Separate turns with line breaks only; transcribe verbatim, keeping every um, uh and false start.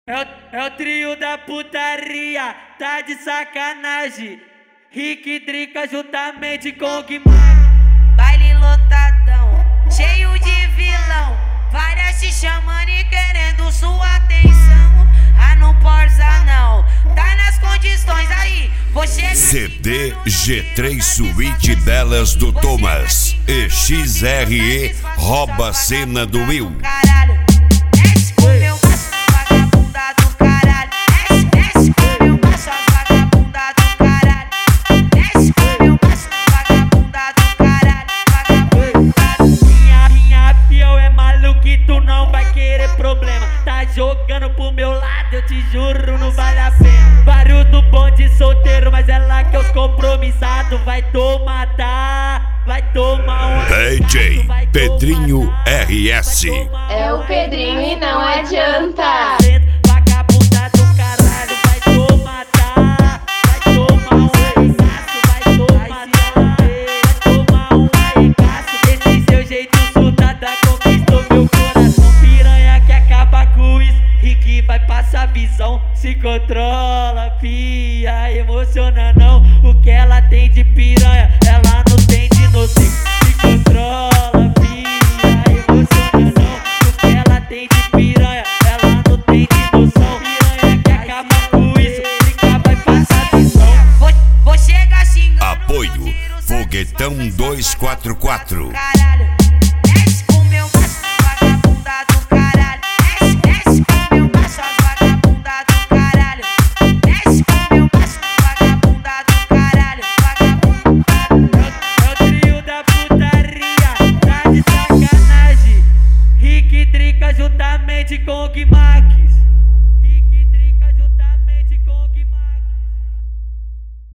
É o, é o trio da putaria, tá de sacanagem. Rick Drica juntamente com o Guimar.
Baile lotadão, cheio de vilão, várias te chamando e querendo sua atenção. Ah, não porza não, tá nas condições aí, você
C D G três Suíte Delas do Thomas e X R E rouba a cena do Will.
Caralho, desce com meu maço, vagabunda do caralho. Desce, desce com meu maço, vagabunda do caralho. Desce com meu maço, vagabunda do caralho. Vagabunda do
Minha, minha fiel é maluco e tu não vai querer problema. Tá jogando pro meu lado, eu te juro, não vale a pena. Barulho do bonde solteiro, mas é lá que os compromissados vai tomar, tá? Vai tomar um
D J Pedrinho R S.
É o Pedrinho e não adianta.
Vagabunda do caralho, vai tomar, tá? Vai tomar um arregaço, vai tomar, tá? Vai tomar um arregaço. Esse seu jeito surtada conquistou meu coração. Piranha que acaba com isso, Rick vai passar visão. Se controla, fia, emociona não. O que ela tem de piranha, ela não tem de noção. Se controla, fia, emociona não. O que ela tem de piranha, ela não tem de noção. Piranha que acaba com isso, Rick vai passar visão.
Vou, vou chegar xingando.
Apoio Foguetão dois quatro quatro.
Caralho.